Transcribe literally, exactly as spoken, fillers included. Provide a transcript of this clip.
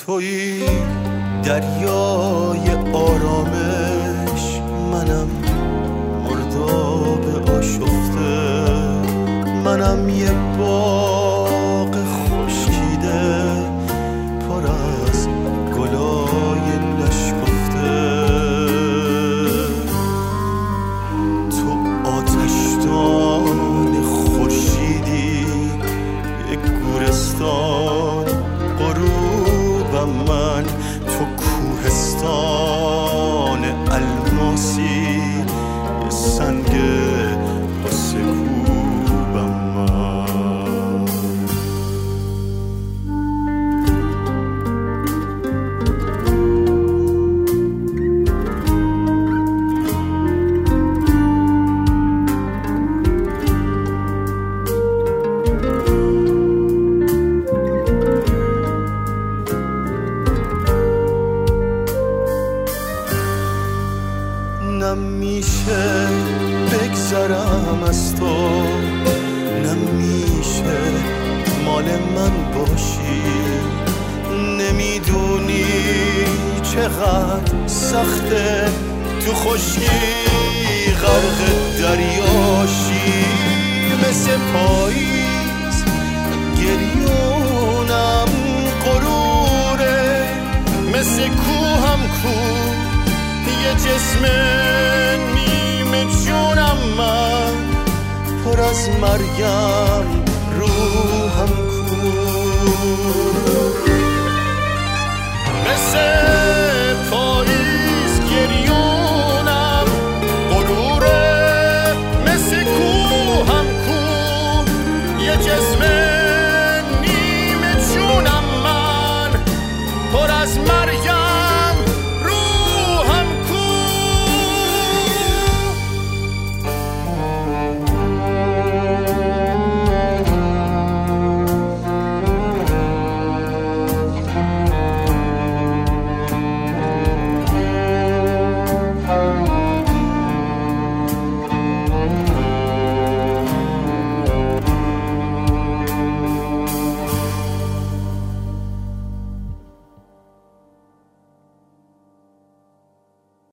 تویی دریای آرامش، منم مرداب آشفته، منم یه باغ خشکیده پر از گلای نشکفته. تو آتشدان خورشیدی، یک گورستان غروبم من، تو کوهستان الماسی، یه سنگ قصه کوبم من. نمیشه بگذرم از تو، نمیشه مال من باشی، نمیدونی چقدر سخته تو خشکی غرق دریاشی. مثل پاییز گریونم غروره، مثل کوهم کو یه جسم نیمه جونم من، پر از مرگم روحم کو. مثل